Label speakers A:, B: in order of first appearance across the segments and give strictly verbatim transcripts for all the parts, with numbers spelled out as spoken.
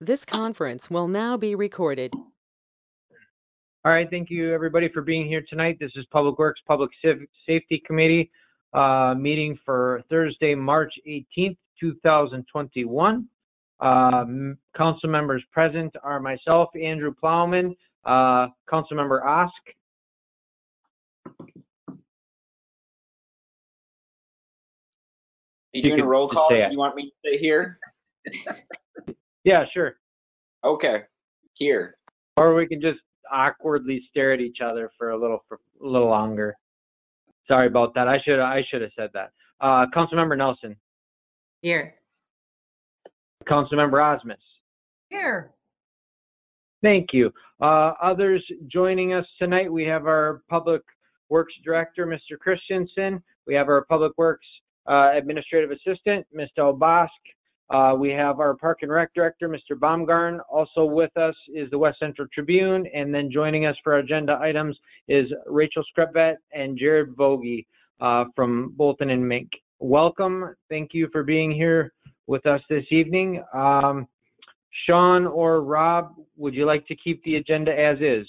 A: This conference will now be recorded.
B: All right, thank you everybody for being here tonight. This is Public Works Public Safety Committee uh, meeting for Thursday, March eighteenth, two thousand twenty-one. Um, council members present are myself, Andrew Plowman, uh, Council Member Osk.
C: Are you, you doing a roll call? You want me to stay here?
B: Yeah, sure.
C: Okay, here.
B: Or we can just awkwardly stare at each other for a little for a little longer. Sorry about that. I should I should have said that. Uh, Councilmember Nelson.
D: Here.
B: Councilmember Osmus.
D: Here.
B: Thank you. Uh, others joining us tonight, we have our Public Works Director, Mister Christensen. We have our Public Works uh, Administrative Assistant, Mister Obosk. Uh, we have our Park and Rec Director, Mister Baumgarn. Also with us is the West Central Tribune, and then joining us for agenda items is Rachel Skrepvet and Jared Vogie uh, from Bolton and Mink. Welcome. Thank you for being here with us this evening. Um, Sean or Rob, would you like to keep the agenda as is?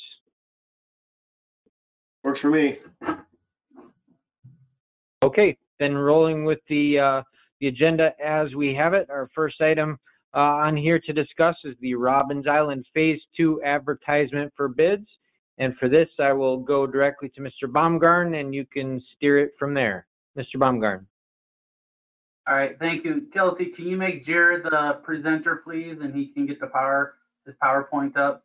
E: Works for me.
B: Okay, then rolling with the uh, the agenda as we have it. Our first item uh, on here to discuss is the Robbins Island Phase Two advertisement for bids. And for this, I will go directly to Mister Baumgarn, and you can steer it from there. Mister Baumgarn.
F: All right, thank you. Kelsey, can you make Jared the presenter, please, and he can get the power, his PowerPoint up?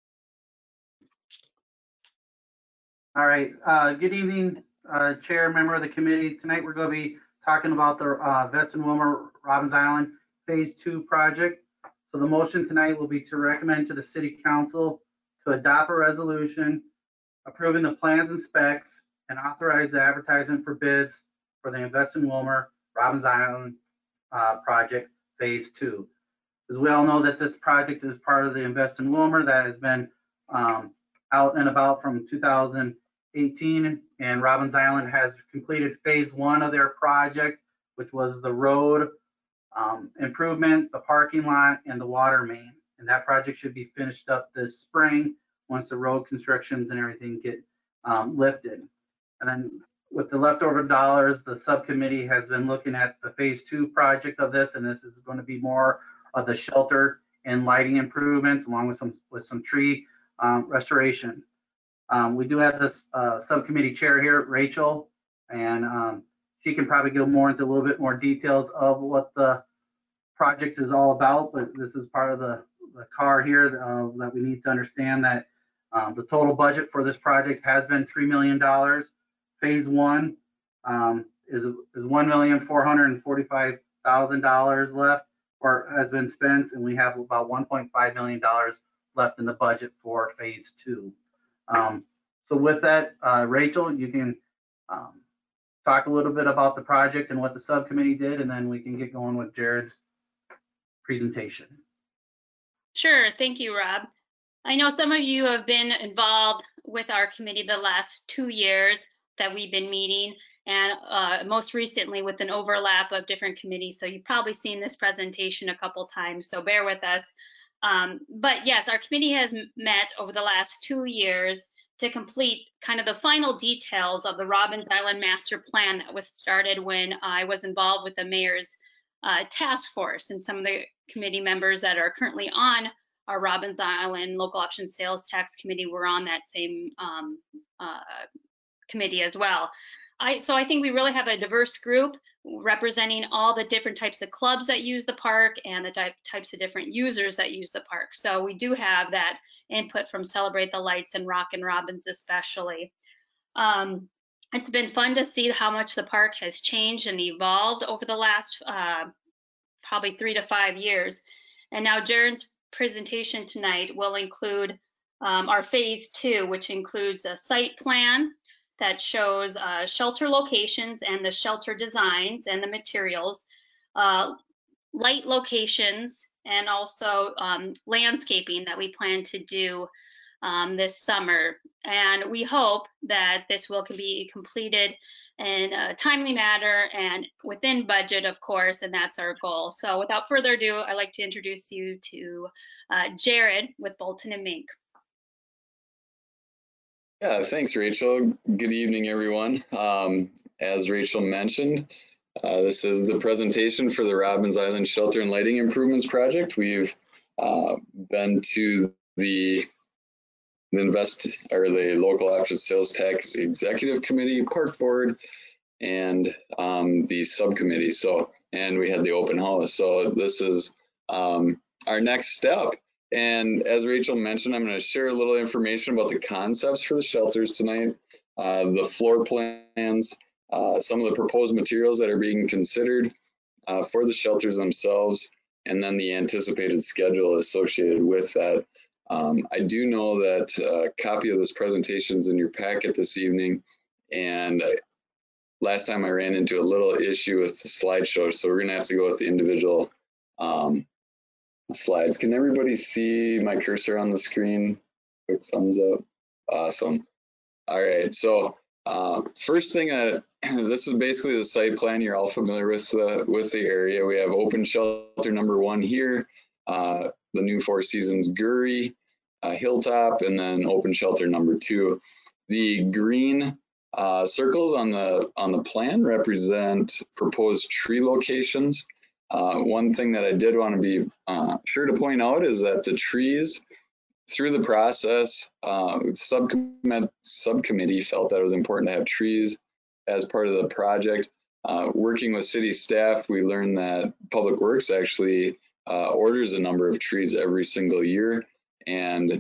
F: All right, uh, good evening, uh, Chair, member of the committee. Tonight we're going to be talking about the uh, Veston-Wilmer Robbins Island Phase Two project. So the motion tonight will be to recommend to the City Council to adopt a resolution approving the plans and specs and authorize the advertisement for bids for the Veston-Wilmer Robbins Island uh, project Phase Two. As we all know that this project is part of the Veston-Wilmer that has been um, out and about from two thousand eighteen, and Robbins Island has completed Phase One of their project, which was the road um, improvement, the parking lot, and the water main. And that project should be finished up this spring once the road constructions and everything get um, lifted. And then with the leftover dollars, the subcommittee has been looking at the Phase Two project of this, and this is going to be more of the shelter and lighting improvements, along with some with some tree um, restoration. Um, we do have this uh, subcommittee chair here, Rachel, and um, she can probably go more into a little bit more details of what the project is all about. But this is part of the, the car here uh, that we need to understand that um, the total budget for this project has been three million dollars. Phase one um, is, is one million four hundred forty-five thousand dollars left or has been spent, and we have about one point five million dollars left in the budget for Phase two. Um, so with that, uh, Rachel, you can um, talk a little bit about the project and what the subcommittee did, and then we can get going with Jared's presentation.
G: Sure, thank you, Rob. I know some of you have been involved with our committee the last two years that we've been meeting, and uh, most recently with an overlap of different committees. So you've probably seen this presentation a couple times, so bear with us. Um, but yes, our committee has met over the last two years to complete kind of the final details of the Robbins Island Master Plan that was started when I was involved with the mayor's uh, task force, and some of the committee members that are currently on our Robbins Island Local Option Sales Tax Committee were on that same um, uh, committee as well. I, so I think we really have a diverse group representing all the different types of clubs that use the park and the type, types of different users that use the park. So we do have that input from Celebrate the Lights and Rockin' Robbins especially. Um, it's been fun to see how much the park has changed and evolved over the last uh, probably three to five years. And now Jared's presentation tonight will include um, our Phase Two, which includes a site plan that shows uh, shelter locations and the shelter designs and the materials, uh, light locations, and also um, landscaping that we plan to do um, this summer. And we hope that this will be completed in a timely manner and within budget, of course, and that's our goal. So without further ado, I'd like to introduce you to uh, Jared with Bolton and Mink.
E: Yeah, thanks, Rachel. Good evening, everyone. Um, as Rachel mentioned, uh, this is the presentation for the Robbins Island Shelter and Lighting Improvements Project. We've uh, been to the, the invest or the local option sales tax executive committee, park board, and um, the subcommittee. So, and we had the open house. So this is um, our next step. And as Rachel mentioned, I'm going to share a little information about the concepts for the shelters tonight, uh, the floor plans, uh, some of the proposed materials that are being considered uh, for the shelters themselves, and then the anticipated schedule associated with that. Um, I do know that a copy of this presentation is in your packet this evening, and last time I ran into a little issue with the slideshow, so we're going to have to go with the individual um, slides. Can everybody see my cursor on the screen? Quick thumbs up. Awesome. All right. So uh, first thing, uh, this is basically the site plan. You're all familiar with the with the area. We have open shelter number one here, uh, the new Four Seasons Gurry, uh, Hilltop, and then open shelter number two. The green uh, circles on the on the plan represent proposed tree locations. Uh, one thing that I did want to be uh, sure to point out is that the trees, through the process, uh, subcommittee, subcommittee felt that it was important to have trees as part of the project. Uh, working with city staff, we learned that Public Works actually uh, orders a number of trees every single year, and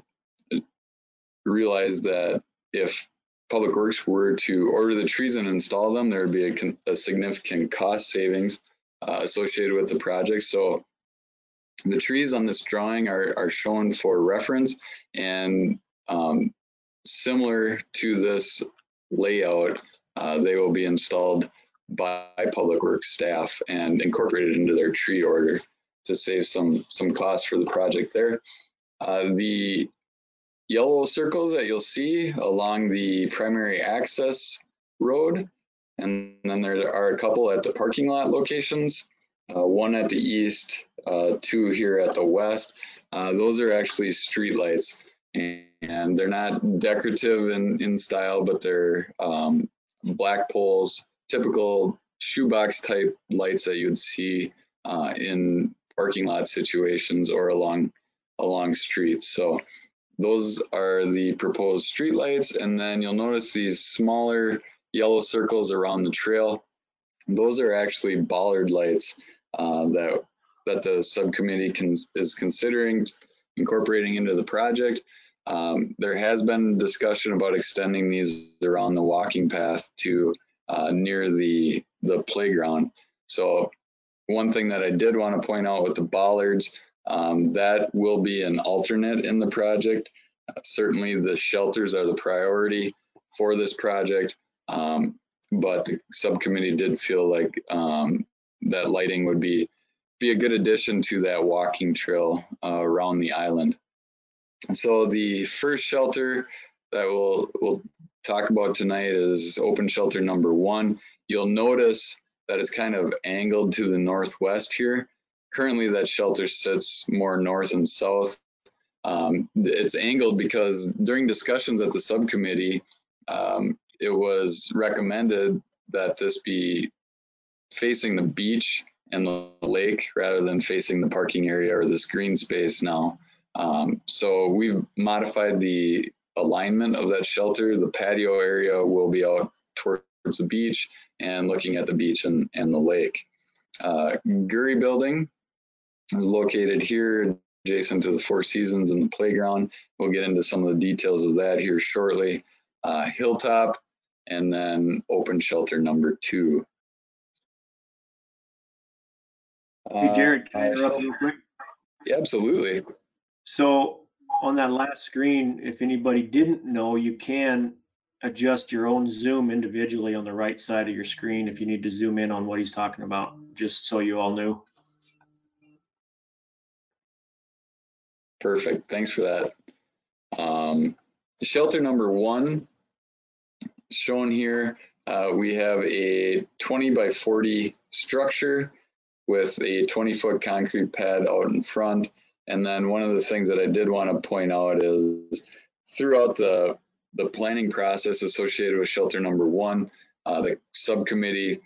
E: realized that if Public Works were to order the trees and install them, there would be a, a significant cost savings Uh, associated with the project. So the trees on this drawing are, are shown for reference, and um, similar to this layout, uh, they will be installed by Public Works staff and incorporated into their tree order to save some some costs for the project there. Uh, the yellow circles that you'll see along the primary access road, and then there are a couple at the parking lot locations, uh, one at the east, uh, two here at the west. Uh, those are actually street lights, and, and they're not decorative in, in style, but they're um, black poles, typical shoebox type lights that you'd see uh, in parking lot situations or along along streets. So those are the proposed street lights, and then you'll notice these smaller yellow circles around the trail. Those are actually bollard lights uh, that that the subcommittee can, is considering incorporating into the project. Um, there has been discussion about extending these around the walking path to uh, near the the playground. So one thing that I did want to point out with the bollards, um, that will be an alternate in the project. Uh, certainly the shelters are the priority for this project. Um, but the subcommittee did feel like um, that lighting would be be a good addition to that walking trail uh, around the island. So the first shelter that we'll we'll talk about tonight is open shelter number one. You'll notice that it's kind of angled to the northwest here. Currently, that shelter sits more north and south. Um, it's angled because during discussions at the subcommittee, um, it was recommended that this be facing the beach and the lake rather than facing the parking area or this green space now. Um, so we've modified the alignment of that shelter. The patio area will be out towards the beach and looking at the beach and, and the lake. Uh, Gurry building is located here adjacent to the Four Seasons and the playground. We'll get into some of the details of that here shortly. Uh, Hilltop, and then open shelter number two.
H: Hey, Jared, can I
E: Uh,
H: interrupt real quick?
E: Yeah, absolutely.
H: So on that last screen, if anybody didn't know, you can adjust your own zoom individually on the right side of your screen if you need to zoom in on what he's talking about, just so you all knew.
E: Perfect. Thanks for that. Um, shelter number one, shown here, uh, we have a twenty by forty structure with a twenty foot concrete pad out in front. And then one of the things that I did want to point out is throughout the, the planning process associated with shelter number one, uh, the subcommittee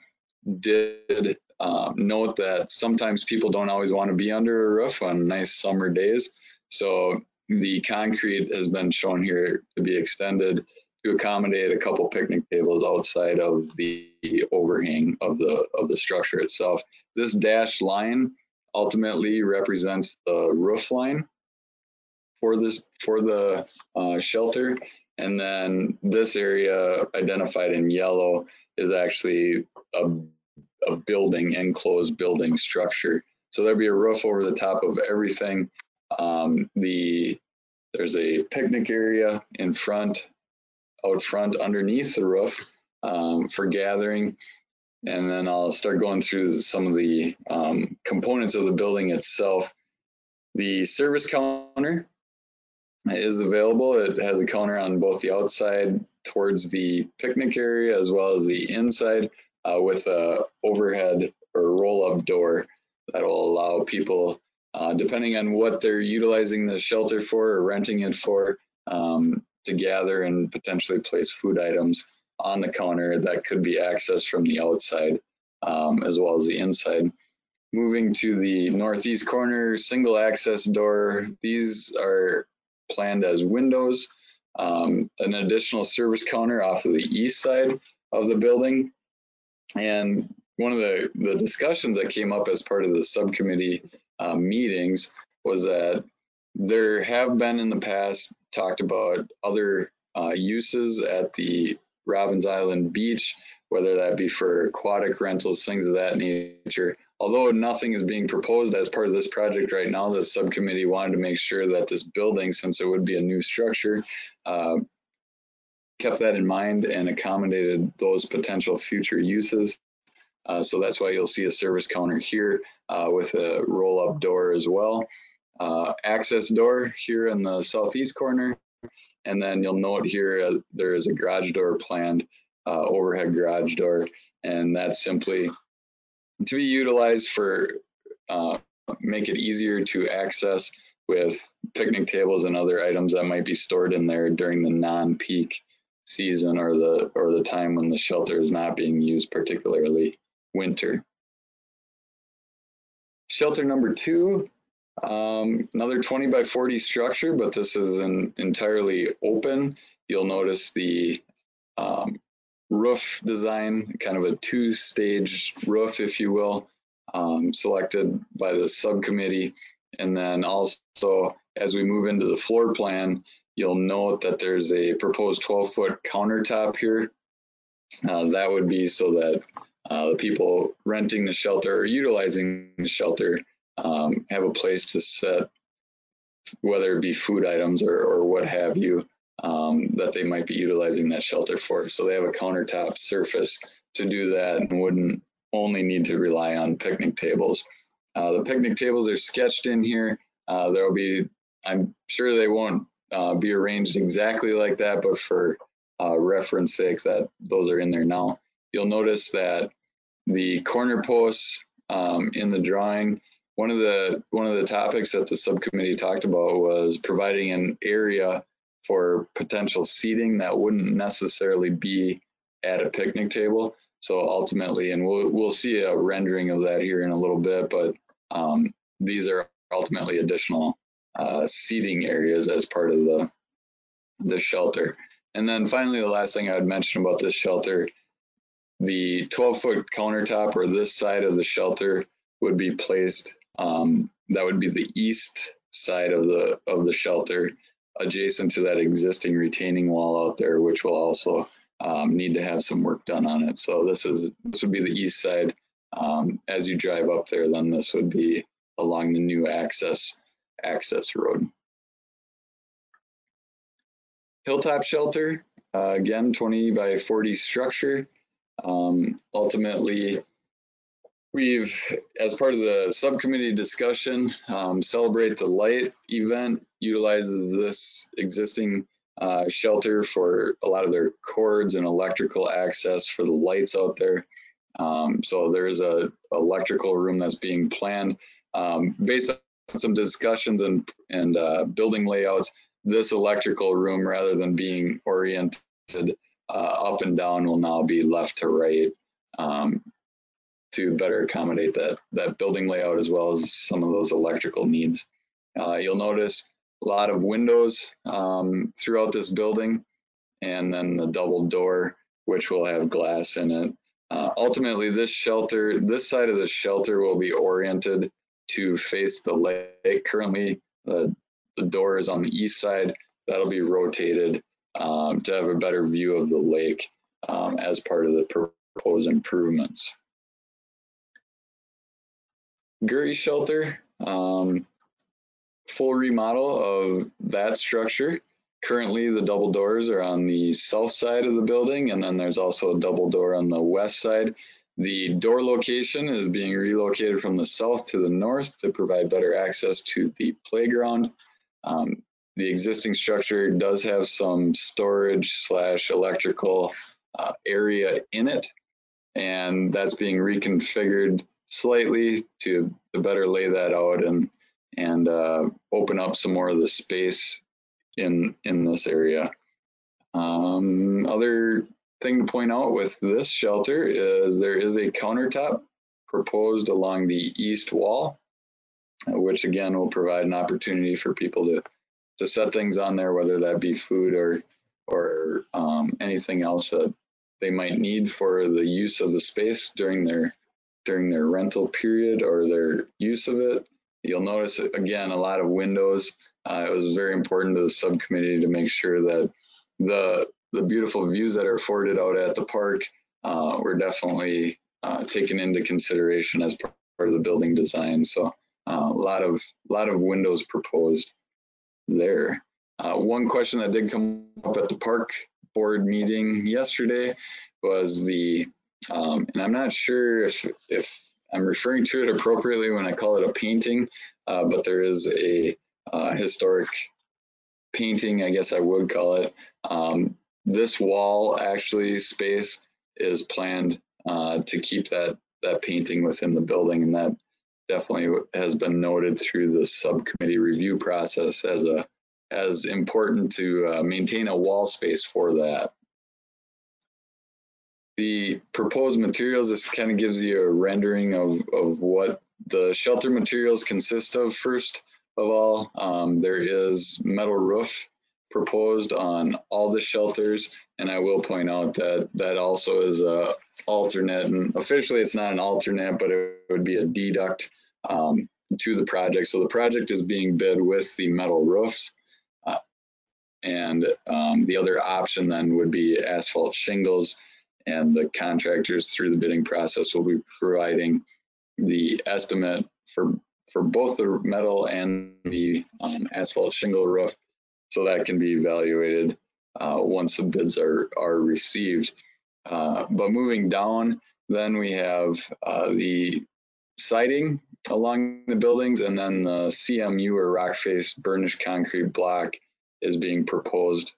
E: did uh, note that sometimes people don't always want to be under a roof on nice summer days. So the concrete has been shown here to be extended to accommodate a couple picnic tables outside of the overhang of the of the structure itself. This dashed line ultimately represents the roof line for this for the uh, shelter, and then this area identified in yellow is actually a, a building, enclosed building structure. So there'd be a roof over the top of everything. Um, the there's a picnic area in front. Out front underneath the roof um, for gathering. And then I'll start going through some of the um, components of the building itself. The service counter is available. It has a counter on both the outside towards the picnic area as well as the inside uh, with a overhead or roll-up door that will allow people, uh, depending on what they're utilizing the shelter for or renting it for, um, to gather and potentially place food items on the counter that could be accessed from the outside um, as well as the inside. Moving to the northeast corner, single access door. These are planned as windows. Um, an additional service counter off of the east side of the building. And one of the, the discussions that came up as part of the subcommittee uh, meetings was that there have been in the past talked about other uh, uses at the Robbins Island beach, whether that be for aquatic rentals, things of that nature. Although nothing is being proposed as part of this project right now, the subcommittee wanted to make sure that this building, since it would be a new structure, uh, kept that in mind and accommodated those potential future uses. Uh, so that's why you'll see a service counter here uh, with a roll-up door as well. Uh, access door here in the southeast corner, and then you'll note here uh, there is a garage door planned, uh, overhead garage door, and that's simply to be utilized for uh, make it easier to access with picnic tables and other items that might be stored in there during the non-peak season or the or the time when the shelter is not being used, particularly winter. Shelter number two. Um, another twenty by forty structure, but this is an entirely open. You'll notice the um, roof design, kind of a two-stage roof, if you will, um, selected by the subcommittee. And then also, as we move into the floor plan, you'll note that there's a proposed twelve foot countertop here. Uh, that would be so that uh, the people renting the shelter or utilizing the shelter Um, have a place to set, whether it be food items or, or what have you, um, that they might be utilizing that shelter for. So they have a countertop surface to do that and wouldn't only need to rely on picnic tables. Uh, the picnic tables are sketched in here. Uh, there'll be, I'm sure they won't uh, be arranged exactly like that, but for uh, reference sake, that those are in there now. You'll notice that the corner posts um, in the drawing, One of the one of the topics that the subcommittee talked about was providing an area for potential seating that wouldn't necessarily be at a picnic table. So ultimately, and we'll we'll see a rendering of that here in a little bit, but um, these are ultimately additional uh, seating areas as part of the the shelter. And then finally, the last thing I would mention about this shelter, the twelve foot countertop or this side of the shelter would be placed. Um, that would be the east side of the of the shelter, adjacent to that existing retaining wall out there, which will also um, need to have some work done on it. So this is this would be the east side. Um, as you drive up there, then this would be along the new access access road. Hilltop shelter, uh, again, twenty by forty structure. Um, ultimately, We've, as part of the subcommittee discussion, um, Celebrate the Light event utilizes this existing uh, shelter for a lot of their cords and electrical access for the lights out there. Um, so there's a electrical room that's being planned. Um, based on some discussions and, and uh, building layouts, this electrical room, rather than being oriented uh, up and down, will now be left to right. Um, to better accommodate that, that building layout as well as some of those electrical needs. Uh, you'll notice a lot of windows um, throughout this building, and then the double door, which will have glass in it. Uh, ultimately, this shelter, this side of the shelter will be oriented to face the lake. Currently, uh, the door is on the east side. That'll be rotated um, to have a better view of the lake um, as part of the proposed improvements. Gurry shelter, um, full remodel of that structure. Currently, the double doors are on the south side of the building, and then there's also a double door on the west side. The door location is being relocated from the south to the north to provide better access to the playground. Um, the existing structure does have some storage slash electrical uh, area in it, and that's being reconfigured slightly to, to better lay that out and and uh, open up some more of the space in in this area. Um, other thing to point out with this shelter is there is a countertop proposed along the east wall, which again will provide an opportunity for people to to set things on there, whether that be food or or um, anything else that they might need for the use of the space during their during their rental period or their use of it. You'll notice, again, a lot of windows. Uh, it was very important to the subcommittee to make sure that the the beautiful views that are afforded out at the park uh, were definitely uh, taken into consideration as part of the building design. So uh, a lot of a lot of windows proposed there. Uh, one question that did come up at the park board meeting yesterday was the Um, and I'm not sure if, if I'm referring to it appropriately when I call it a painting, uh, but there is a uh, historic painting, I guess I would call it. Um, this wall actually space is planned uh, to keep that, that painting within the building, and that definitely has been noted through the subcommittee review process as a as important to uh, maintain a wall space for that. The proposed materials, this kind of gives you a rendering of, of what the shelter materials consist of. First of all, um, there is metal roof proposed on all the shelters, and I will point out that that also is a alternate, and officially it's not an alternate, but it would be a deduct um, to the project. So the project is being bid with the metal roofs, uh, and um, the other option then would be asphalt shingles. And the contractors through the bidding process will be providing the estimate for for both the metal and the um, asphalt shingle roof, so that can be evaluated uh, once the bids are are received. Uh, but moving down, then we have uh, the siding along the buildings, and then the C M U or rock face burnished concrete block is being proposed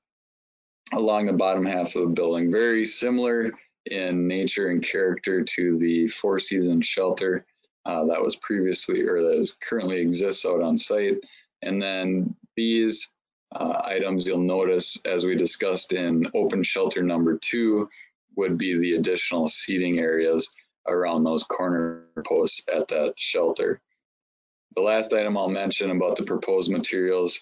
E: along the bottom half of the building. Very similar in nature and character to the Four Seasons shelter uh, that was previously, or that is currently exists out on site. And then these uh, items you'll notice, as we discussed in open shelter number two, would be the additional seating areas around those corner posts at that shelter. The last item I'll mention about the proposed materials,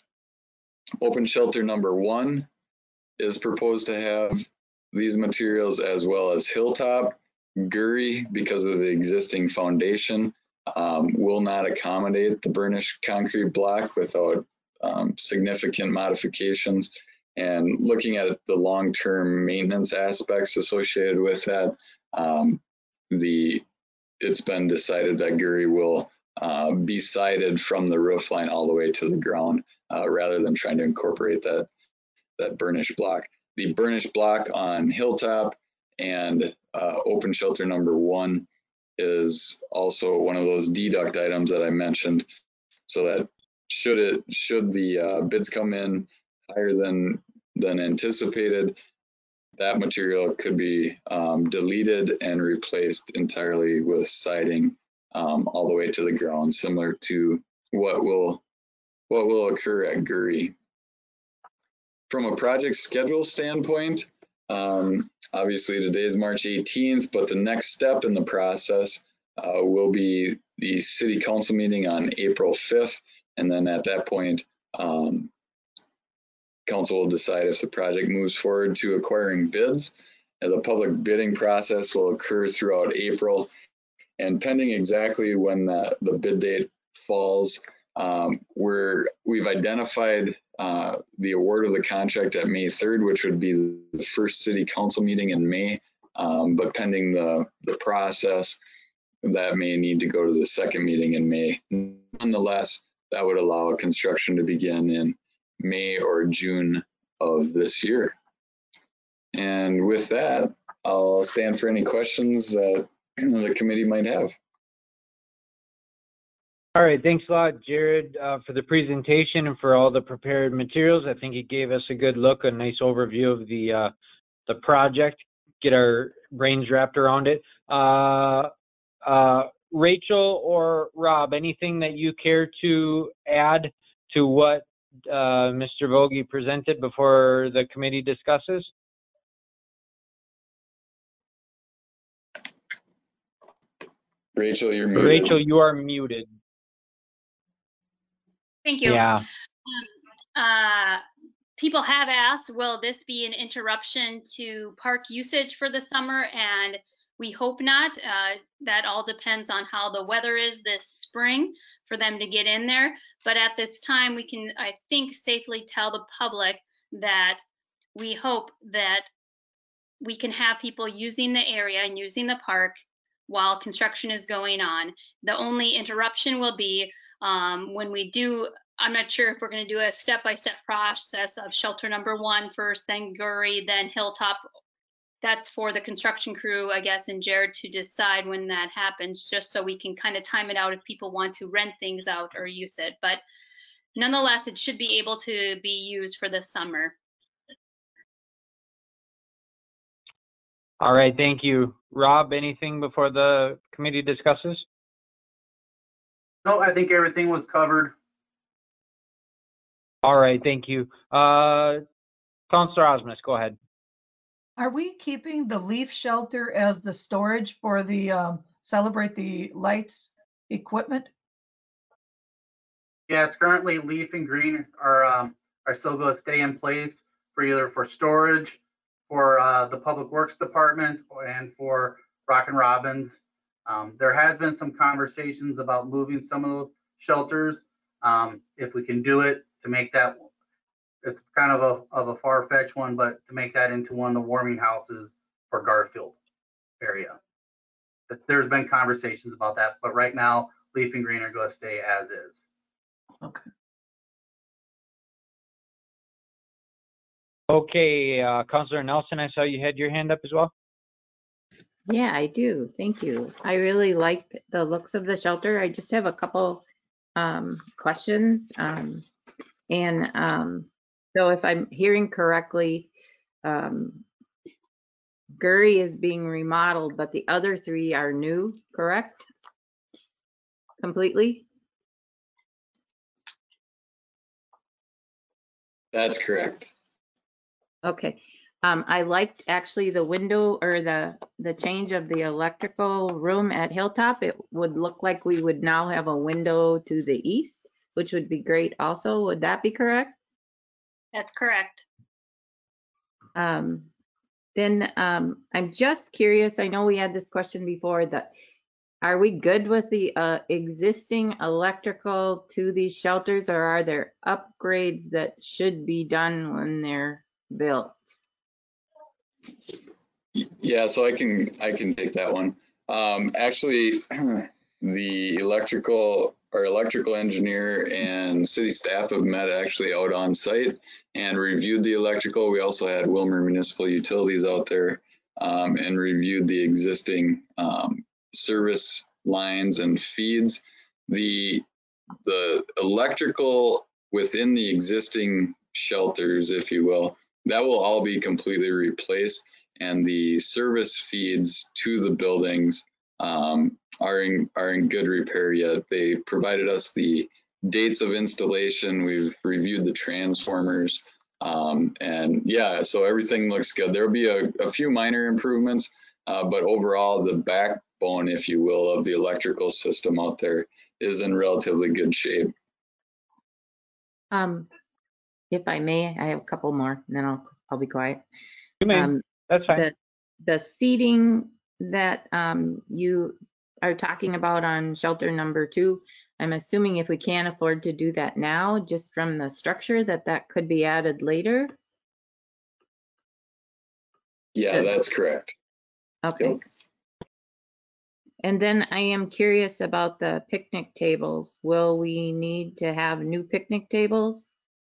E: open shelter number one is proposed to have these materials, as well as Hilltop. Gurry, because of the existing foundation, um, will not accommodate the burnished concrete block without um, significant modifications. And looking at the long-term maintenance aspects associated with that, um, the it's been decided that Gurry will uh, be sided from the roof line all the way to the ground, uh, rather than trying to incorporate that that burnished block. The burnished block on Hilltop and uh, open shelter number one is also one of those deduct items that I mentioned, so that should it should the uh, bids come in higher than than anticipated, that material could be um, deleted and replaced entirely with siding um, all the way to the ground, similar to what will what will occur at Gurry. From a project schedule standpoint, um, obviously today is March eighteenth, but the next step in the process uh, will be the city council meeting on April fifth, and then at that point, um, council will decide if the project moves forward to acquiring bids. And the public bidding process will occur throughout April, and pending exactly when the, the bid date falls, um, we're, we've identified uh, the award of the contract at May third, which would be the first city council meeting in May, um, but pending the, the process, that may need to go to the second meeting in May. Nonetheless, that would allow construction to begin in May or June of this year. And with that, I'll stand for any questions that the committee might have.
B: All right, thanks a lot, Jared, uh, for the presentation and for all the prepared materials. I think it gave us a good look, a nice overview of the uh, the project, get our brains wrapped around it. Uh, uh, Rachel or Rob, anything that you care to add to what uh, Mister Vogie presented before the committee discusses?
E: Rachel, you're muted.
B: Rachel, you are muted.
G: Thank you.
B: Yeah.
G: Um, uh, people have asked, will this be an interruption to park usage for the summer? And we hope not. Uh, that all depends on how the weather is this spring for them to get in there. But at this time, we can, I think, safely tell the public that we hope that we can have people using the area and using the park while construction is going on. The only interruption will be um, when we do, I'm not sure if we're going to do a step-by-step process of shelter number one first, then Gurry, then Hilltop. That's for the construction crew, I guess, and Jared to decide when that happens, just so we can kind of time it out if people want to rent things out or use it. But nonetheless, it should be able to be used for the summer.
B: All right, thank you. Rob, anything before the committee discusses?
F: No, I think everything was covered.
B: All right, thank you. Uh, Councilor Osmus, go ahead.
D: Are we keeping the leaf shelter as the storage for the um, Celebrate the Lights equipment?
F: Yes, currently leaf and green are um, are still going to stay in place for either for storage, for uh, the Public Works Department, and for Rockin' Robins. Um, there has been some conversations about moving some of those shelters, um, if we can do it, to make that, it's kind of a of a far-fetched one, but to make that into one of the warming houses for Garfield area. But there's been conversations about that, but right now, leaf and green are going to stay as is.
D: Okay.
B: Okay, uh, Councilor Nelson, I saw you had your hand up as well.
I: Yeah, I do. Thank you. I really like the looks of the shelter. I just have a couple um, questions. Um, and um, so if I'm hearing correctly, um, Gurry is being remodeled, but the other three are new, correct? Completely?
E: That's correct.
I: Okay. Um, I liked actually the window or the, the change of the electrical room at Hilltop. It would look like we would now have a window to the east, which would be great also. Would that be correct?
G: That's correct.
I: Um, then um, I'm just curious, I know we had this question before, that are we good with the uh, existing electrical to these shelters, or are there upgrades that should be done when they're built?
E: Yeah, so I can I can take that one. Um, actually, the electrical our electrical engineer and city staff have met actually out on site and reviewed the electrical. We also had Wilmer Municipal Utilities out there um, and reviewed the existing um, service lines and feeds. The, the electrical within the existing shelters, if you will, that will all be completely replaced, and the service feeds to the buildings um, are in are in good repair yet. They provided us the dates of installation. We've reviewed the transformers, um, and yeah, so everything looks good. There'll be a, a few minor improvements, uh, but overall, the backbone, if you will, of the electrical system out there is in relatively good shape.
I: Um, if I may, I have a couple more, and then I'll I'll be quiet.
B: You may.
I: Um,
B: That's fine.
I: the the seating that um, you are talking about on shelter number two, I'm assuming if we can't afford to do that now, just from the structure, that that could be added later.
E: Yeah,
I: Good.
E: that's correct.
I: Okay.
E: Yep.
I: And then I am curious about the picnic tables. Will we need to have new picnic tables?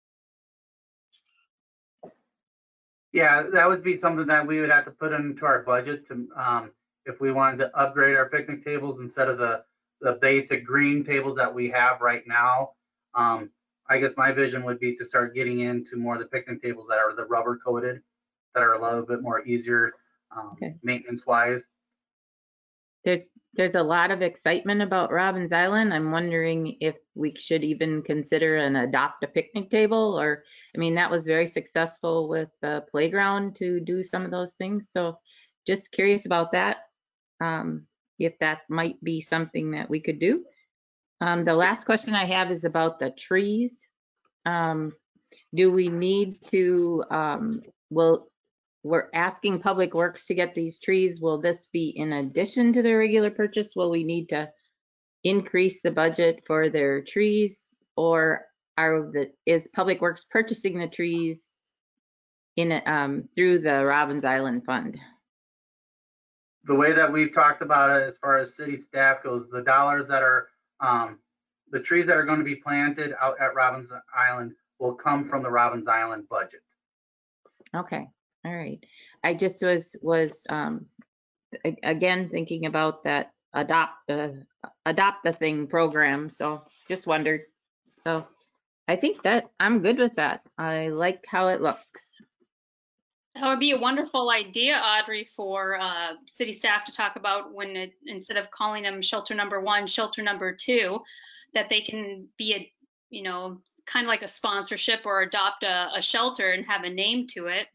F: Yeah, that would be something that we would have to put into our budget to, um, if we wanted to upgrade our picnic tables instead of the, the basic green tables that we have right now. Um, I guess my vision would be to start getting into more of the picnic tables that are the rubber coated, that are a little bit more easier, um,
I: Okay.
F: maintenance wise.
I: There's there's a lot of excitement about Robbins Island. I'm wondering if we should even consider an adopt a picnic table, or, I mean, that was very successful with the playground to do some of those things. So just curious about that, um, if that might be something that we could do. Um, the last question I have is about the trees. Um, do we need to, um, well, we're asking Public Works to get these trees. Will this be in addition to the regular purchase? Will we need to increase the budget for their trees, or are the is Public Works purchasing the trees in um, through the Robbins Island Fund?
F: The way that we've talked about it, as far as city staff goes, the dollars that are, um, the trees that are going to be planted out at Robbins Island will come from the Robbins Island budget.
I: Okay, all right. I just was was um, a- again thinking about that adopt the adopt the thing program. So just wondered. So I think that I'm good with that. I like how it looks.
G: That would be a wonderful idea, Audrey, for uh, city staff to talk about when it, instead of calling them shelter number one, shelter number two, that they can be a, you know, kind of like a sponsorship or adopt a, a shelter and have a name to it.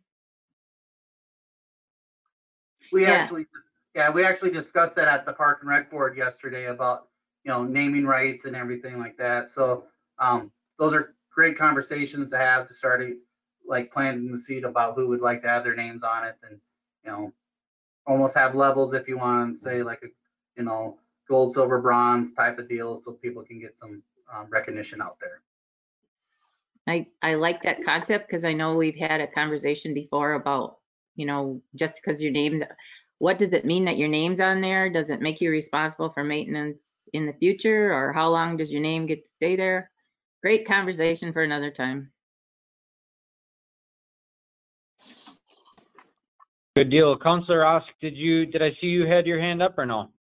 F: We
I: Yeah.
F: actually, yeah, we actually discussed that at the Park and Rec Board yesterday about, you know, naming rights and everything like that. So um, those are great conversations to have to start like planting the seed about who would like to have their names on it, and, you know, almost have levels if you want to say like a, you know, gold, silver, bronze type of deal, so people can get some um, recognition out there.
I: I, I like that concept because I know we've had a conversation before about, you know, just because your name's, what does it mean that your name's on there? Does it make you responsible for maintenance in the future, or how long does your name get to stay there? Great conversation for another time.
B: Good deal. Councilor Osk, did you, did I see you had your hand up or no?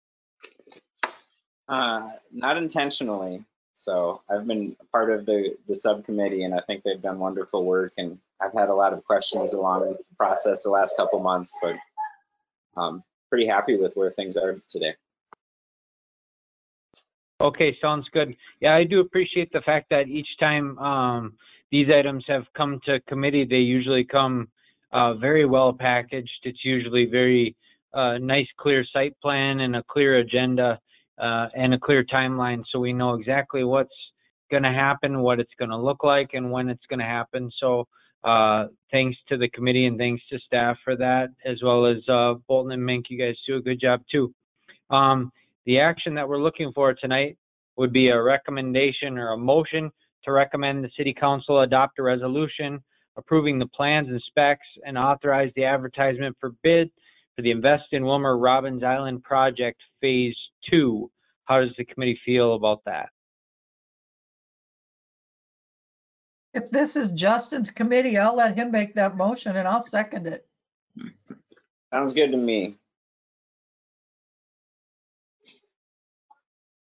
C: Uh, not intentionally. So I've been part of the, the subcommittee, and I think they've done wonderful work, and I've had a lot of questions along the process the last couple months, but I'm pretty happy with where things are today.
B: Okay, sounds good. Yeah, I do appreciate the fact that each time um, these items have come to committee, they usually come uh, very well packaged. It's usually very uh, nice, clear site plan and a clear agenda uh, and a clear timeline, so we know exactly what's going to happen, what it's going to look like, and when it's going to happen. So uh, thanks to the committee and thanks to staff for that, as well as uh, Bolton and Mink. You guys do a good job too. Um, The action that we're looking for tonight would be a recommendation or a motion to recommend the City Council adopt a resolution approving the plans and specs and authorize the advertisement for bid for the Invest in Willmar Robbins Island project phase two. How does the committee feel about that?
D: If this is Justin's committee, I'll let him make that motion and I'll second it.
C: Sounds good to me.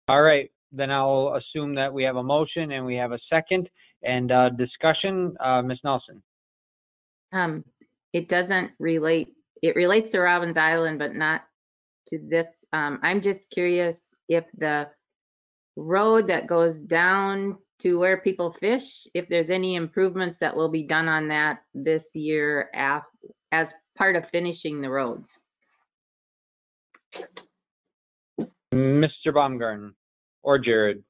B: All right, then I'll assume that we have a motion and we have a second and uh, discussion. Uh, Miz Nelson.
I: Um, it doesn't relate, it relates to Robbins Island, but not to this. Um, I'm just curious if the road that goes down to where people fish, if there's any improvements that will be done on that this year af as part of finishing the roads.
B: Mister Baumgarten or Jared.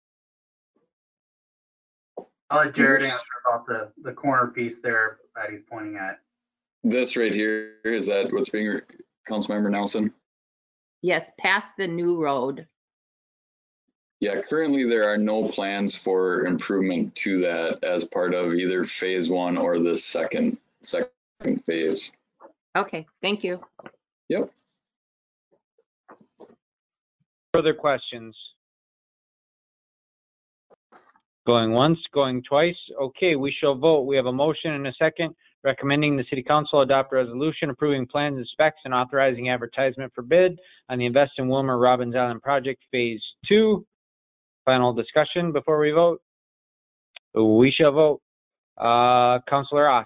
F: I'll let Jared answer about the, the corner piece there that he's pointing at.
E: This right here, is that what's being, Councilmember Nelson?
I: Yes, past the new road.
E: Yeah, currently there are no plans for improvement to that as part of either phase one or the second, second phase.
I: Okay, thank you.
E: Yep.
B: Further questions? Going once, going twice. Okay, we shall vote. We have a motion and a second recommending the City Council adopt a resolution approving plans and specs and authorizing advertisement for bid on the Invest in Wilmer Robbins Island Project Phase two. Final discussion before we vote. We shall vote. Uh, Councilor Osk.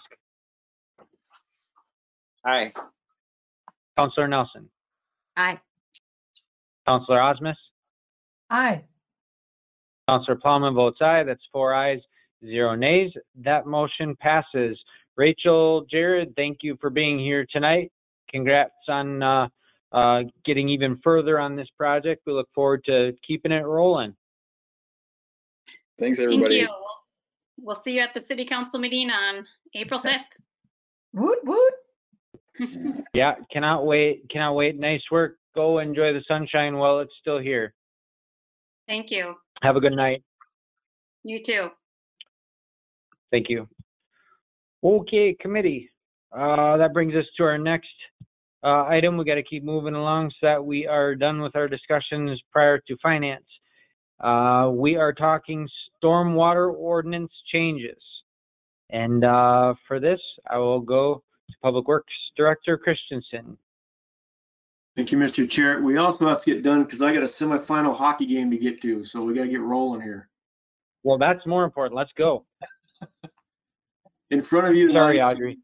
C: Aye.
B: Councilor Nelson.
I: Aye.
B: Councilor Osmus.
D: Aye.
B: Councilor Plowman votes aye. That's four ayes, zero nays. That motion passes. Rachel, Jared, thank you for being here tonight. Congrats on uh, uh, getting even further on this project. We look forward to keeping it rolling.
E: Thanks, everybody.
G: Thank you. We'll see you at the city council meeting on April fifth.
D: Woot woot.
B: Yeah, cannot wait. Cannot wait. Nice work. Go enjoy the sunshine while it's still here.
G: Thank you.
B: Have a good night.
G: You too.
B: Thank you. Okay, committee. Uh, that brings us to our next uh, item. We got to keep moving along so that we are done with our discussions prior to finance. Uh, we are talking stormwater ordinance changes. And uh, for this, I will go to Public Works Director Christensen.
H: Thank you, Mister Chair. We also have to get done because I got a semifinal hockey game to get to, so we got to get rolling here.
B: Well, that's more important. Let's go.
H: In front of you tonight,
B: Sorry, Audrey.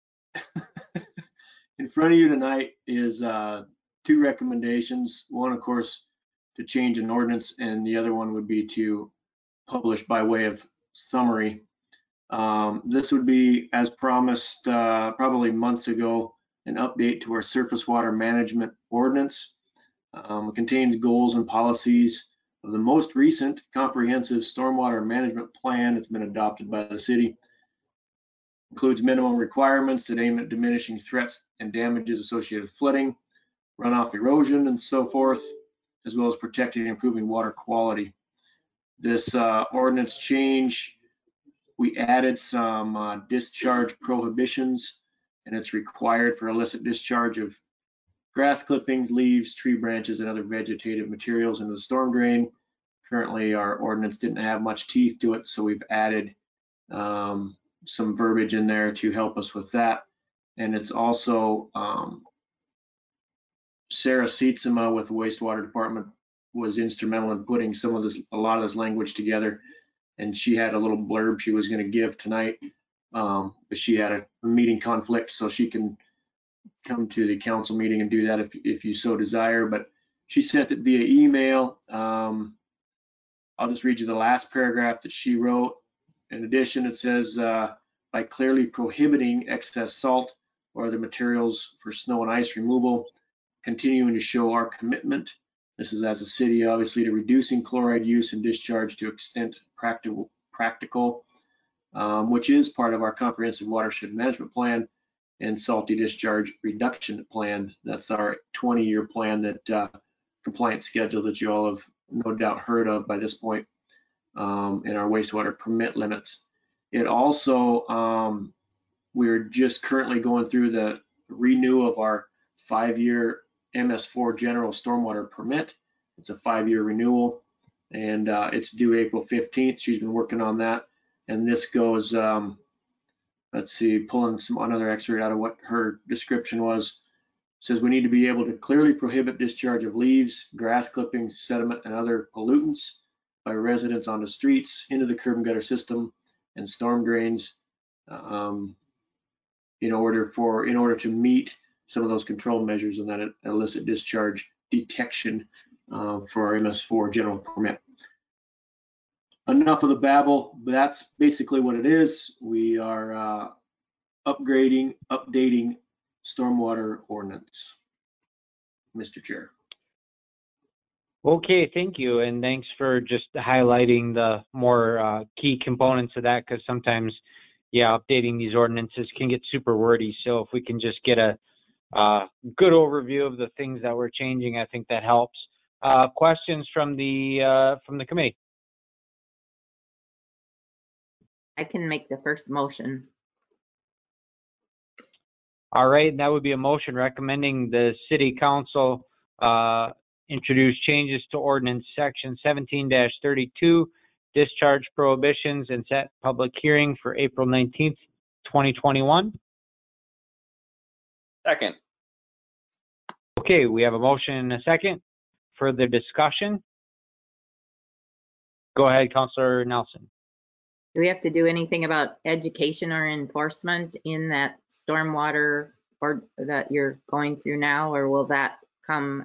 H: in front of you tonight is uh, two recommendations. One, of course, to change an ordinance, and the other one would be to publish by way of summary. Um, this would be, as promised, uh, probably months ago, an update to our surface water management ordinance. Um, it contains goals and policies of the most recent comprehensive stormwater management plan that's been adopted by the city. Includes minimum requirements that aim at diminishing threats and damages associated with flooding, runoff erosion, and so forth, as well as protecting and improving water quality. This uh, ordinance change, we added some uh, discharge prohibitions, and it's required for illicit discharge of grass clippings, leaves, tree branches, and other vegetative materials into the storm drain. Currently, our ordinance didn't have much teeth to it, so we've added um, some verbiage in there to help us with that. And it's also um, Sarah Sietzema with the wastewater department was instrumental in putting some of this, a lot of this language together. And she had a little blurb she was going to give tonight, um, but she had a, a meeting conflict, so she can come to the council meeting and do that if, if you so desire. But she sent it via email. Um, I'll just read you the last paragraph that she wrote. In addition, it says, uh, by clearly prohibiting excess salt or other materials for snow and ice removal, continuing to show our commitment, this is as a city, obviously, to reducing chloride use and discharge to extent practical, practical um, which is part of our comprehensive watershed management plan and salty discharge reduction plan. That's our twenty year plan, that uh, compliance schedule that you all have no doubt heard of by this point, um, in our wastewater permit limits. It also, um, we're just currently going through the renew of our five year M S four general stormwater permit. It's a five year renewal, and uh, it's due April fifteenth. She's been working on that. And this goes, um, let's see, pulling some another excerpt out of what her description was. Says we need to be able to clearly prohibit discharge of leaves, grass clippings, sediment, and other pollutants by residents onto streets, into the curb and gutter system, and storm drains, um, in order for in order to meet some of those control measures and that illicit discharge detection uh, for our M S four general permit. Enough of the babble. That's basically what it is. We are uh, upgrading, updating stormwater ordinance. Mister Chair.
B: Okay, thank you, and thanks for just highlighting the more uh, key components of that, because sometimes, yeah, updating these ordinances can get super wordy. So if we can just get a uh, good overview of the things that we're changing, I think that helps. Uh, questions from the uh, from the committee?
I: I can make the first motion.
B: All right, that would be a motion recommending the city council uh, introduce changes to ordinance section seventeen thirty-two, discharge prohibitions, and set public hearing for April nineteenth, twenty twenty-one.
C: Second.
B: Okay, we have a motion and a second. Further discussion? Go ahead, Councilor Nelson.
I: Do we have to do anything about education or enforcement in that stormwater or that you're going through now, or will that come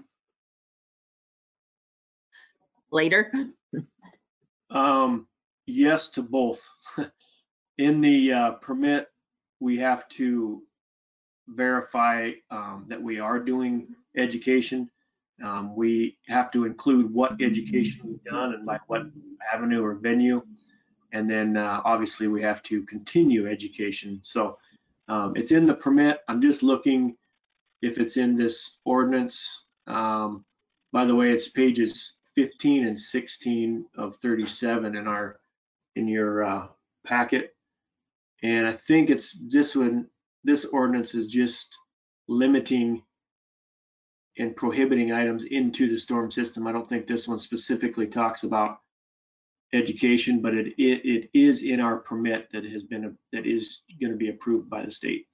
I: later?
H: Um, yes to both. In the uh, permit, we have to verify um, that we are doing education. Um, we have to include what education we've done and by what avenue or venue. And then uh, obviously we have to continue education. So um, it's in the permit. I'm just looking if it's in this ordinance. Um, by the way, it's pages fifteen and sixteen of thirty-seven in our in your uh, packet. And I think it's this one. This ordinance is just limiting and prohibiting items into the storm system. I don't think this one specifically talks about education, but it it, it is in our permit that has been that is going to be approved by the state.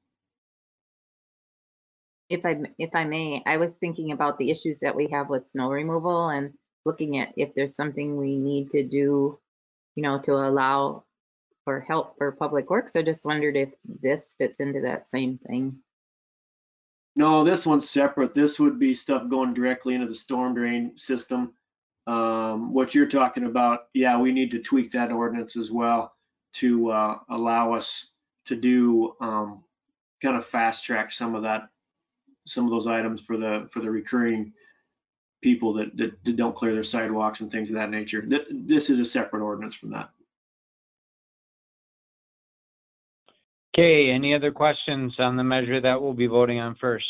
I: If I if I may, I was thinking about the issues that we have with snow removal and looking at if there's something we need to do, you know, to allow for help for public works. I just wondered if this fits into that same thing.
H: No, this one's separate. This would be stuff going directly into the storm drain system. Um, what you're talking about, yeah, we need to tweak that ordinance as well to uh, allow us to do um, kind of fast track some of that, some of those items for the for the recurring people that, that, that don't clear their sidewalks and things of that nature. Th this is a separate ordinance from that.
B: Okay, any other questions on the measure that we'll be voting on first?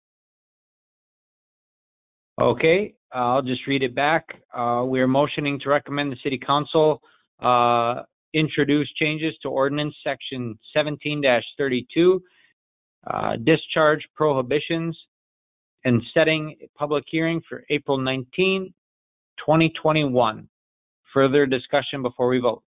B: Okay, uh, I'll just read it back. Uh, we are motioning to recommend the City Council uh, introduce changes to ordinance section seventeen thirty-two, uh, discharge prohibitions, and setting a public hearing for April nineteenth, twenty twenty-one. Further discussion before we vote.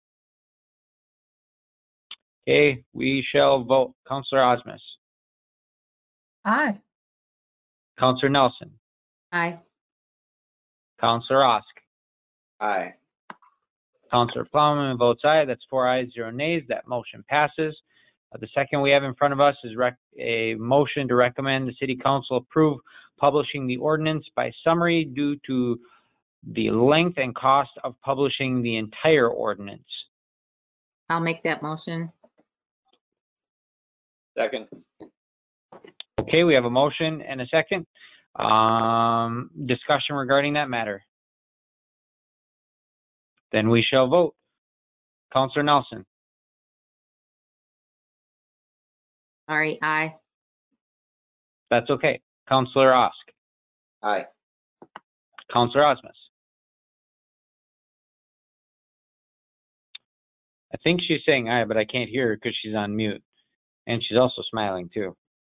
B: Okay, we shall vote. Councilor Osmus.
D: Aye.
B: Councilor Nelson.
I: Aye.
B: Councilor Osk.
C: Aye.
B: Councilor Plowman votes aye. That's four ayes, zero nays. That motion passes. Uh, the second we have in front of us is rec a motion to recommend the City Council approve publishing the ordinance by summary due to the length and cost of publishing the entire ordinance.
I: I'll make that motion.
C: Second.
B: Okay, we have a motion and a second. Um, discussion regarding that matter. Then we shall vote. Councilor Nelson.
I: Sorry, aye.
B: That's okay. Councilor Osk.
C: Aye.
B: Councilor Osmus. I think she's saying aye, but I can't hear her because she's on mute. And she's also smiling too.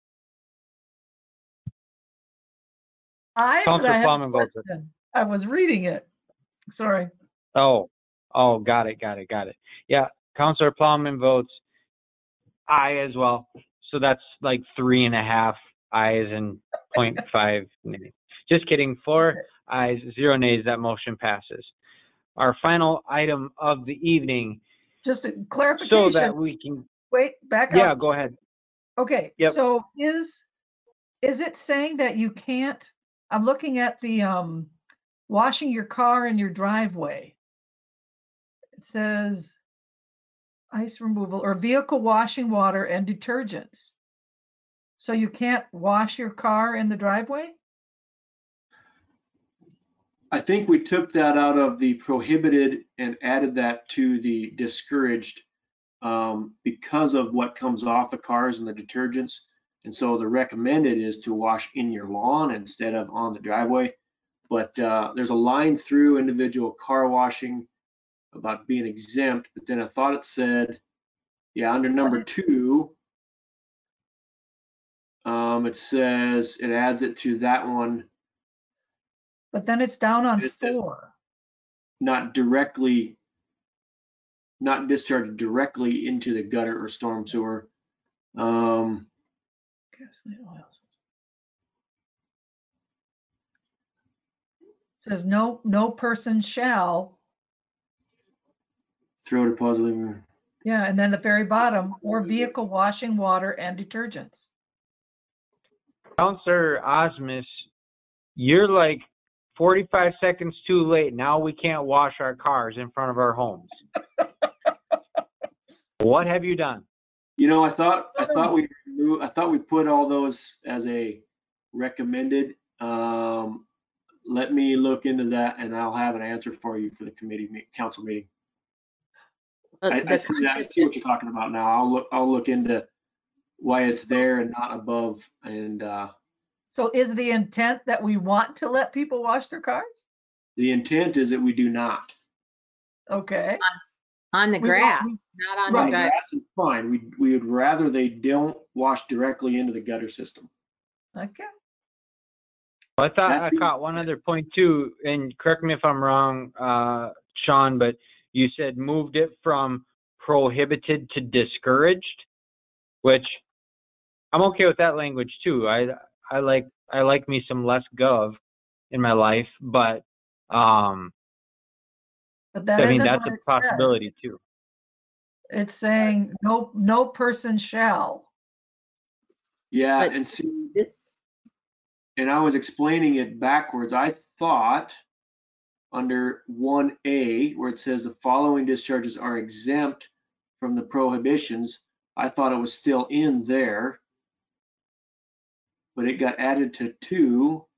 D: Aye, but
B: Councilor
D: I have
B: Plowman
D: a
B: votes aye.
D: question. I was reading it. Sorry.
B: Oh, oh, got it, got it, got it. Yeah, Councilor Plowman votes aye as well. So that's like three and a half ayes and point five nays. Just kidding. Four ayes, zero nays. That motion passes. Our final item of the evening,
D: Just a
B: so
D: clarification.
B: that we can,
D: Wait, back
B: yeah,
D: up.
B: go ahead.
D: Okay,
B: Yep.
D: so is, is it saying that you can't, I'm looking at the, um, washing your car in your driveway. It says ice removal or vehicle washing water and detergents. So you can't wash your car in the driveway?
H: I think we took that out of the prohibited and added that to the discouraged um, because of what comes off the cars and the detergents. And so the recommended is to wash in your lawn instead of on the driveway. But uh, there's a line through individual car washing about being exempt, but then I thought it said, yeah, under number two, um, it says, it adds it to that one,
D: But then it's down on
H: It says-
D: four.
H: not directly, not discharged directly into the gutter or storm sewer. Um,
D: Gasoline, oil. Says no, no person shall,
H: throw deposit.
D: yeah, and then the very bottom, or vehicle washing water and detergents.
B: Counselor Osmus, you're like forty-five seconds too late. Now we can't wash our cars in front of our homes. What have you done?
H: You know, I thought, I thought we, remove- I thought we put all those as a recommended. Um, let me look into that and I'll have an answer for you for the committee, me- council meeting.
I: But
H: I,
I: the
H: I see that, I
I: concept
H: see what you're talking about now. I'll look, I'll look into why it's there and not above. And, uh,
D: So is the intent that we want to let people wash their cars?
H: the intent is that we do not.
D: Okay.
I: on the
D: We want-
I: grass,
D: we-
I: not on
H: On
I: the
H: the
I: drive.
H: grass is fine. We, we would rather they don't wash directly into the gutter system.
D: Okay.
B: Well, I thought
H: That's
B: I
H: the-
B: caught one other point too, and correct me if I'm wrong, uh, Sean, but you said moved it from prohibited to discouraged, which I'm okay with that language too. I I like I like me some less gov in my life, but um,
D: But that
B: I mean
D: isn't
B: that's
D: what
B: a
D: it says.
B: possibility too.
D: It's saying no, no person shall.
H: Yeah,
I: But-
H: and see,
I: This,
H: and I was explaining it backwards. I thought under one A, where it says the following discharges are exempt from the prohibitions, I thought it was still in there, but it got added to two.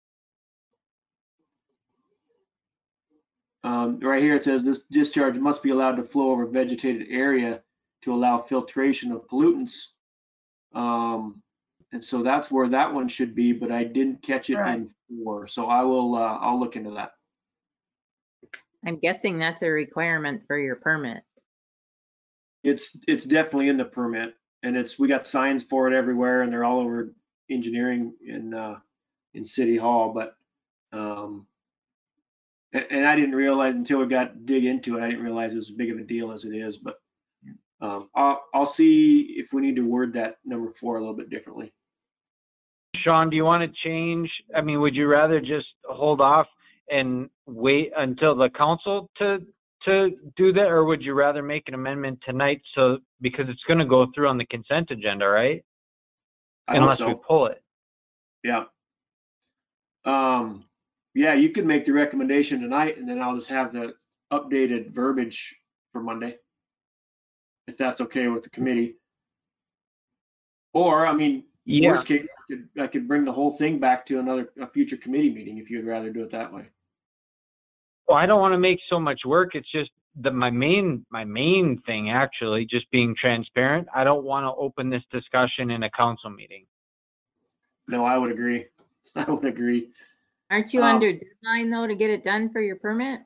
H: Um, right here, it says this discharge must be allowed to flow over vegetated area to allow filtration of pollutants. Um, and so that's where that one should be, but I didn't catch it in four. So I will, uh, I'll look into that.
I: I'm guessing that's a requirement for your permit.
H: It's, it's definitely in the permit, and it's, we got signs for it everywhere, and they're all over engineering in, uh, in City Hall, but, um, and, and I didn't realize until we got dig into it, I didn't realize it was as big of a deal as it is, but, um, I'll, I'll see if we need to word that number four a little bit differently.
B: Sean, do you want to change? I mean, would you rather just hold off and wait until the council to to do that, or would you rather make an amendment tonight? So because it's going to go through on the consent agenda, right?
H: I hope
B: Unless
H: so.
B: we pull it.
H: Yeah. Um, yeah, you could make the recommendation tonight and then I'll just have the updated verbiage for Monday. If that's okay with the committee. Or, I mean,
B: Yeah.
H: worst case, I could, I could bring the whole thing back to another, a future committee meeting if you'd rather do it that way.
B: Well, I don't want to make so much work. It's just the my main my main thing actually just being transparent. I don't want to open this discussion in a council meeting.
H: No, I would agree. I would agree.
I: Aren't you
H: Um,
I: under deadline though to get it done for your permit?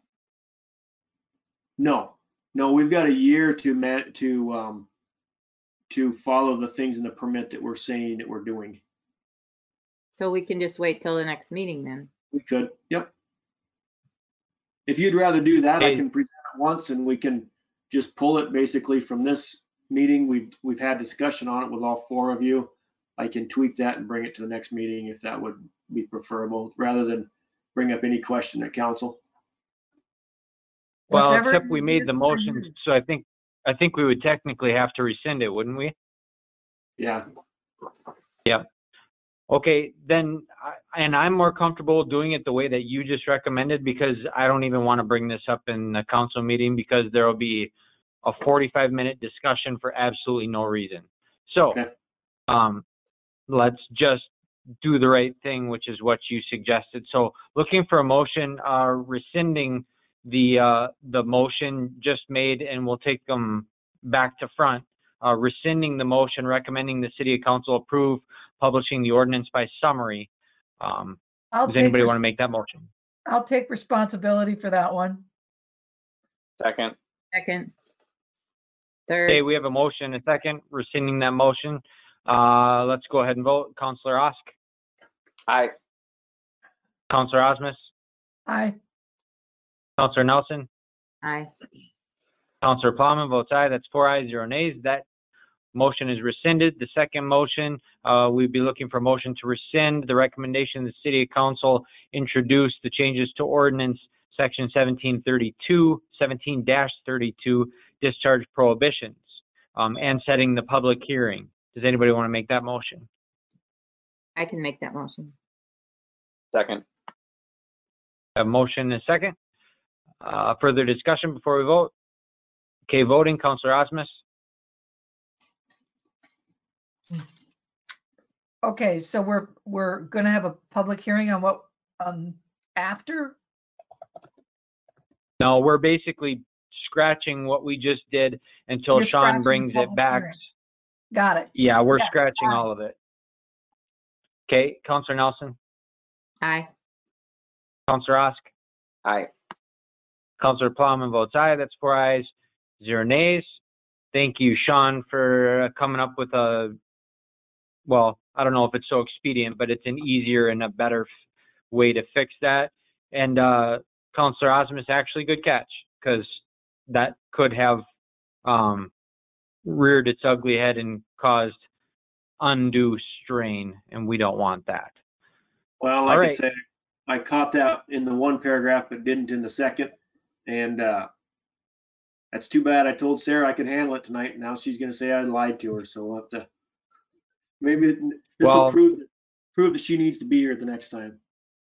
H: No, no, we've got a year to man, to, um, to follow the things in the permit that we're saying that we're doing.
I: So we can just wait till the next meeting then.
H: We could, yep. If you'd rather do that, I
B: Hey.
H: can present it once and we can just pull it basically from this meeting. We've, we've had discussion on it with all four of you. I can tweak that and bring it to the next meeting if that would be preferable, rather than bring up any question at council.
B: Well,
D: Whatever
B: except we
D: it
B: made
D: is
B: the
D: for
B: motion,
D: you.
B: so I think, I think we would technically have to rescind it, wouldn't we?
H: Yeah,
B: Yeah. Okay, then, I- and I'm more comfortable doing it the way that you just recommended, because I don't even want to bring this up in the council meeting, because there will be a forty-five minute discussion for absolutely no reason. So,
H: okay.
B: um, let's just do the right thing, which is what you suggested. So looking for a motion, uh, rescinding the, uh, the motion just made, and we'll take them back to front. Uh, rescinding the motion, recommending the city council approve publishing the ordinance by summary. Um,
D: I'll
B: does
D: take,
B: anybody
D: res-
B: want to make that motion?
D: I'll take responsibility for that one.
C: Second.
I: Second.
B: Okay,
I: Third.
B: we have a motion, a second, rescinding that motion. Uh, let's go ahead and vote. Councilor Osk,
C: Aye.
B: Councilor Osmus,
D: Aye.
B: Councilor Nelson,
I: Aye.
B: Councilor Plowman votes aye. That's four ayes, zero nays. That motion is rescinded. The second motion, uh, we'd be looking for a motion to rescind the recommendation the city council introduce the changes to ordinance section seventeen thirty-two, seventeen thirty-two, discharge prohibitions, um, and setting the public hearing. Does anybody want to make that motion?
I: I can make that motion.
C: Second.
B: A motion and a second. Uh, further discussion before we vote? Okay, voting, Councilor Osmus,
D: Okay, so we're, we're gonna have a public hearing on what, um, after?
B: no, we're basically scratching what we just did until
D: You're
B: Sean
D: scratching the
B: brings it
D: public
B: back.
D: hearing. Got it.
B: Yeah, we're
D: Yeah,
B: scratching
D: fine.
B: all of it. Okay, Councilor Nelson,
I: Aye.
B: Councilor Osk,
C: Aye.
B: Councilor Plowman votes aye. That's four ayes, zero nays. Thank you, Sean, for coming up with a, well, I don't know if it's so expedient, but it's an easier and a better f- way to fix that. And uh, Councilor Osmus, actually, good catch, because that could have um, reared its ugly head and caused undue strain, and we don't want that.
H: Well, like
B: All
H: I
B: right.
H: said, I caught that in the one paragraph, but didn't in the second. And uh, that's too bad. I told Sarah I could handle it tonight. Now she's going to say I lied to her. So we'll have to, maybe this will
B: Well,
H: prove, prove that she needs to be here the next time.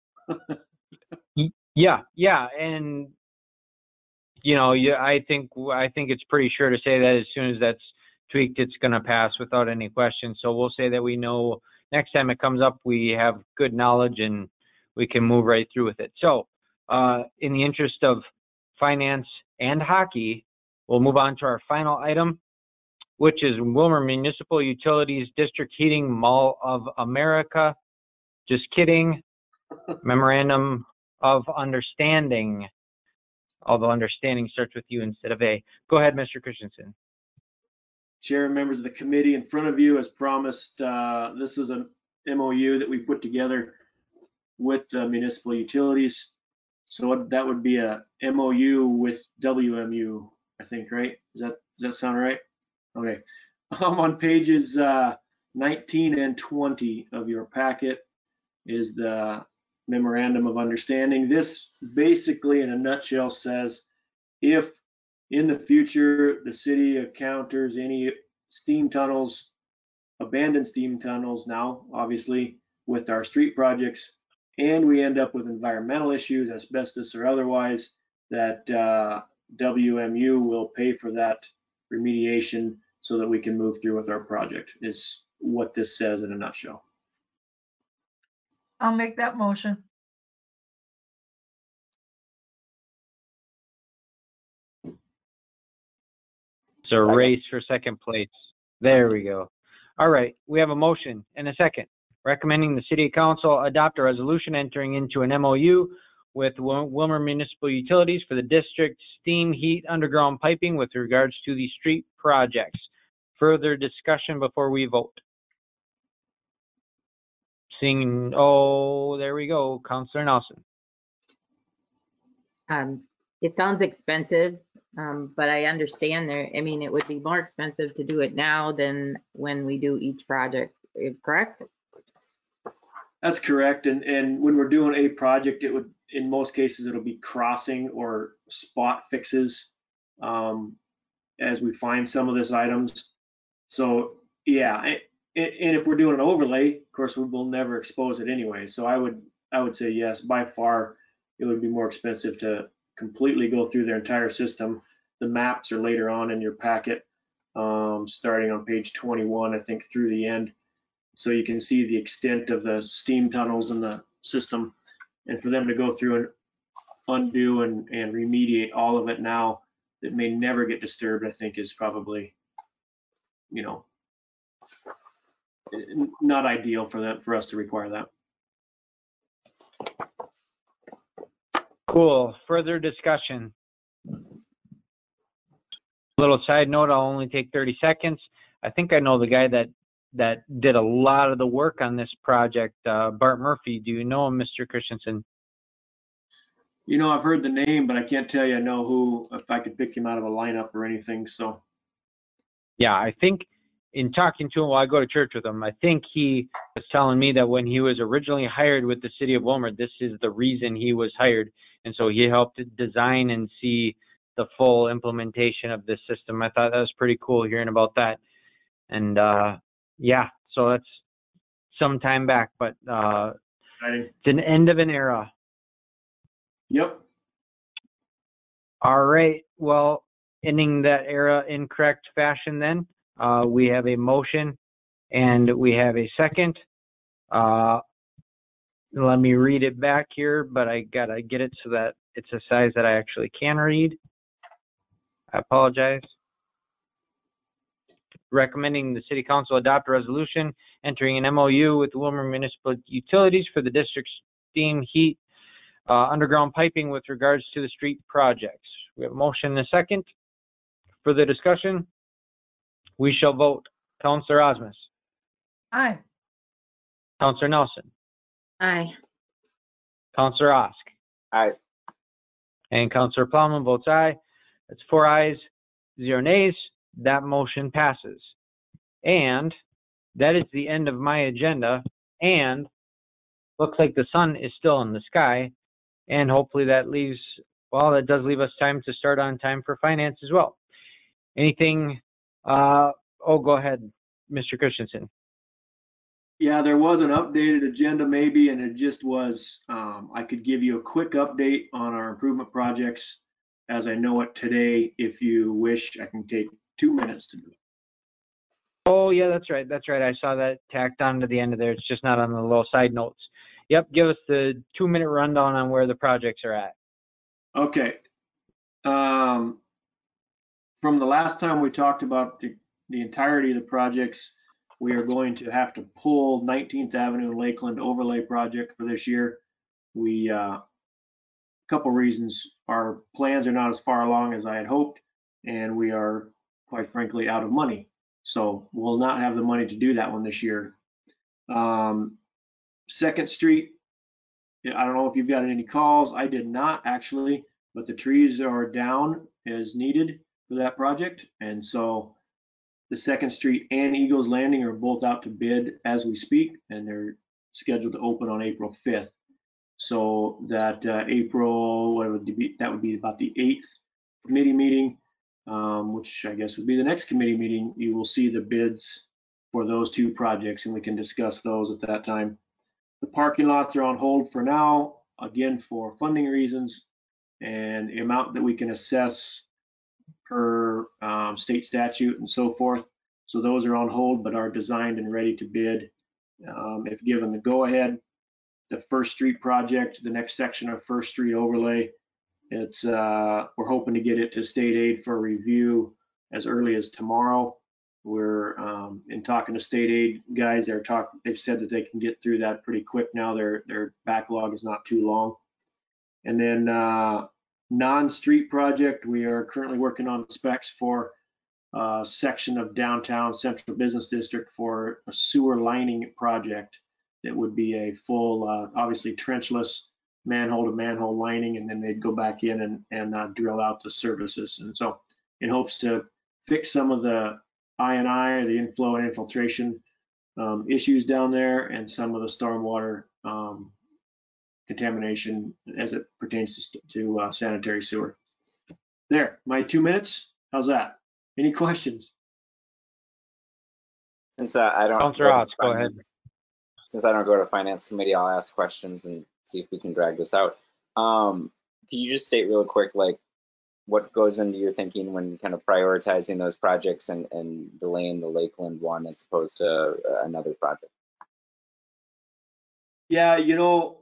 B: y- yeah, yeah, and you know, yeah, I think I think it's pretty sure to say that as soon as that's tweaked, it's going to pass without any question. So we'll say that we know next time it comes up, we have good knowledge and we can move right through with it. So, uh, in the interest of finance and hockey, we'll move on to our final item, which is Wilmer Municipal Utilities District Heating Mall of America. Just kidding. Memorandum of Understanding. Although understanding starts with you instead of A. Go ahead, Mister Christensen.
H: Chair and members of the committee, in front of you, as promised, uh, this is an M O U that we put together with uh, municipal utilities. So that would be a M O U with W M U, I think, right? Does that, does that sound right? Okay. Um, on pages uh, nineteen and twenty of your packet is the memorandum of understanding. This basically, in a nutshell, says if in the future the city encounters any steam tunnels, abandoned steam tunnels now, obviously, with our street projects, and we end up with environmental issues, asbestos or otherwise, that uh, W M U will pay for that remediation so that we can move through with our project, is what this says in a nutshell.
D: I'll make that motion.
B: It's a race for second place. There we go. All right, we have a motion and a second. Recommending the City Council adopt a resolution entering into an M O U with Wil- Wilmer Municipal Utilities for the district steam heat underground piping with regards to the street projects. Further discussion before we vote. Seeing, oh, there we go, Councilor Nelson.
I: Um, it sounds expensive, um, but I understand there, I mean, it would be more expensive to do it now than when we do each project correct?
H: That's correct. And, and when we're doing a project, it would, in most cases, it'll be crossing or spot fixes um, as we find some of these items. So yeah, and, and if we're doing an overlay, of course, we will never expose it anyway. So I would, I would say yes, by far, it would be more expensive to completely go through their entire system. The maps are later on in your packet, um, starting on page twenty-one, I think, through the end. So you can see the extent of the steam tunnels in the system. And for them to go through and undo and, and remediate all of it now that may never get disturbed, I think is probably, you know, not ideal for that, for us to require that.
B: Cool. Further discussion. Little side note, I'll only take thirty seconds. I think I know the guy that that did a lot of the work on this project, uh, Bart Murphy. Do you know him, Mister Christensen?
H: You know, I've heard the name, but I can't tell you I know who, if I could pick him out of a lineup or anything, so.
B: Yeah, I think in talking to him while I go to church with him, I think he was telling me that when he was originally hired with the city of Willmar, this is the reason he was hired. And so he helped design and see the full implementation of this system. I thought that was pretty cool hearing about that. And uh, yeah, so that's some time back, but uh, it's an end of an era.
H: Yep.
B: All right. Well, ending that era in correct fashion then. Uh, we have a motion and we have a second. Uh, let me read it back here, but I gotta get it so that it's a size that I actually can read. I apologize. Recommending the City Council adopt a resolution entering an M O U with the Willmar Municipal Utilities for the district's steam, heat, uh, underground piping with regards to the street projects. We have a motion and a second. Further discussion? We shall vote. Councilor Osmus.
D: Aye.
B: Councilor Nelson.
I: Aye.
B: Councilor Osk.
C: Aye.
B: And Councilor Plowman votes aye. That's four ayes, zero nays. That motion passes. And that is the end of my agenda. And looks like the sun is still in the sky. And hopefully that leaves, well, that does leave us time to start on time for finance as well. Anything, uh, oh, go ahead, Mister Christensen.
H: Yeah, there was an updated agenda maybe, and it just was, um, I could give you a quick update on our improvement projects as I know it today. If you wish, I can take two minutes to do it.
B: Oh, yeah, that's right. That's right. I saw that tacked on to the end of there. It's just not on the little side notes. Yep, give us the two-minute rundown on where the projects are at.
H: Okay. Um, from the last time we talked about the, the entirety of the projects, we are going to have to pull nineteenth Avenue and Lakeland overlay project for this year. We, uh, couple reasons. Our plans are not as far along as I had hoped, and we are, quite frankly, out of money. So we'll not have the money to do that one this year. Um, Second Street, I don't know if you've got any calls. I did not actually, but the trees are down as needed for that project. And so the Second Street and Eagles Landing are both out to bid as we speak, and they're scheduled to open on April fifth. So that uh, April, what would be, that would be about the eighth committee meeting, um, which I guess would be the next committee meeting. You will see the bids for those two projects, and we can discuss those at that time. The parking lots are on hold for now, again, for funding reasons and the amount that we can assess per um, state statute and so forth. So those are on hold, but are designed and ready to bid um, if given the go-ahead. The First Street project, the next section of First Street overlay, it's uh, we're hoping to get it to state aid for review as early as tomorrow. We're um, in talking to state aid guys. They're talk. They've said that they can get through that pretty quick now. Their their backlog is not too long. And then uh, non-street project, we are currently working on specs for a section of downtown Central Business District for a sewer lining project. That would be a full, uh, obviously trenchless manhole to manhole lining, and then they'd go back in and, and uh, drill out the services. And so in hopes to fix some of the I and I, the inflow and infiltration um, issues down there and some of the stormwater um, contamination as it pertains to, to uh, sanitary sewer. There, my two minutes. How's that? Any questions?
C: Since uh, I don't
B: Councilor
C: go to
B: Otts, go ahead.
C: finance- Since I don't go to finance committee, I'll ask questions and see if we can drag this out. Um, can you just state real quick, like, what goes into your thinking when kind of prioritizing those projects and, and delaying the Lakeland one as opposed to uh, another project?
H: Yeah, you know,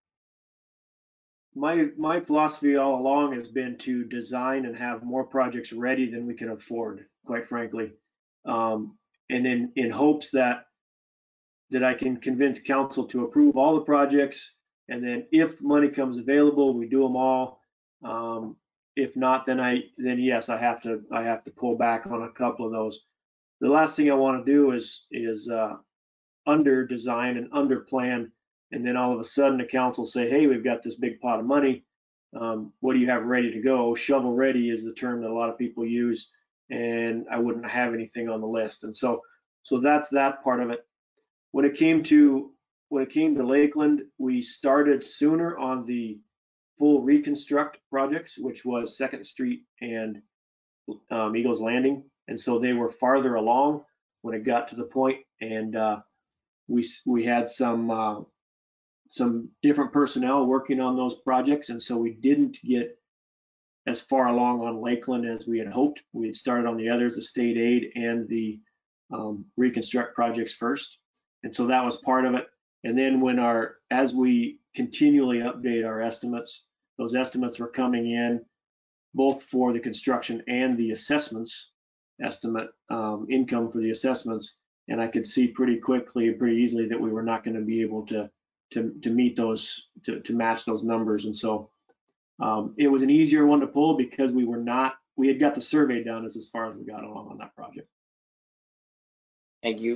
H: my my philosophy all along has been to design and have more projects ready than we can afford, quite frankly, um, and then in hopes that that I can convince council to approve all the projects, and then if money comes available, we do them all. Um, if not, then I then yes, I have to I have to pull back on a couple of those. The last thing I want to do is is uh, under design and under plan, and then all of a sudden the council say, hey, we've got this big pot of money. Um, what do you have ready to go? Shovel ready is the term that a lot of people use, and I wouldn't have anything on the list. And so so that's that part of it. When it came to when it came to Lakeland, we started sooner on the full reconstruct projects, which was Second Street and um, Eagles Landing, and so they were farther along when it got to the point, and uh, we we had some uh, some different personnel working on those projects, and so we didn't get as far along on Lakeland as we had hoped. We had started on the others, the state aid and the um, reconstruct projects first. And so that was part of it. And then when our, as we continually update our estimates, those estimates were coming in both for the construction and the assessments estimate, um, income for the assessments. And I could see pretty quickly, pretty easily that we were not going to be able to, to, to meet those, to, to match those numbers. And so um, it was an easier one to pull because we were not, we had got the survey done as, as far as we got along on that project.
C: Thank you.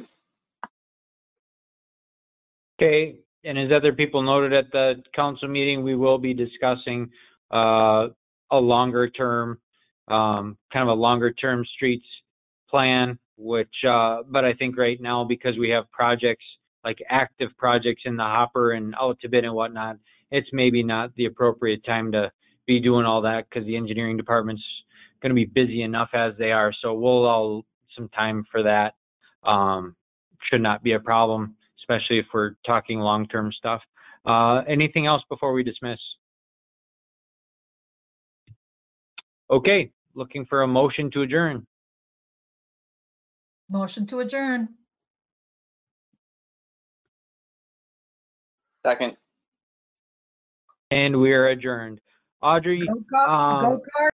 B: Okay, and as other people noted at the council meeting, we will be discussing uh, a longer term, um, kind of a longer term streets plan, which, uh, but I think right now, because we have projects, like active projects in the hopper and out to bid and whatnot, it's maybe not the appropriate time to be doing all that because the engineering department's going to be busy enough as they are. So we'll all some time for that. Um, should not be a problem, especially if we're talking long-term stuff. Uh, anything else before we dismiss? Okay, looking for a motion to adjourn.
D: Motion to adjourn.
C: Second.
B: And we are adjourned. Audrey,
D: Go, Car-
B: um,
D: go Cardinals.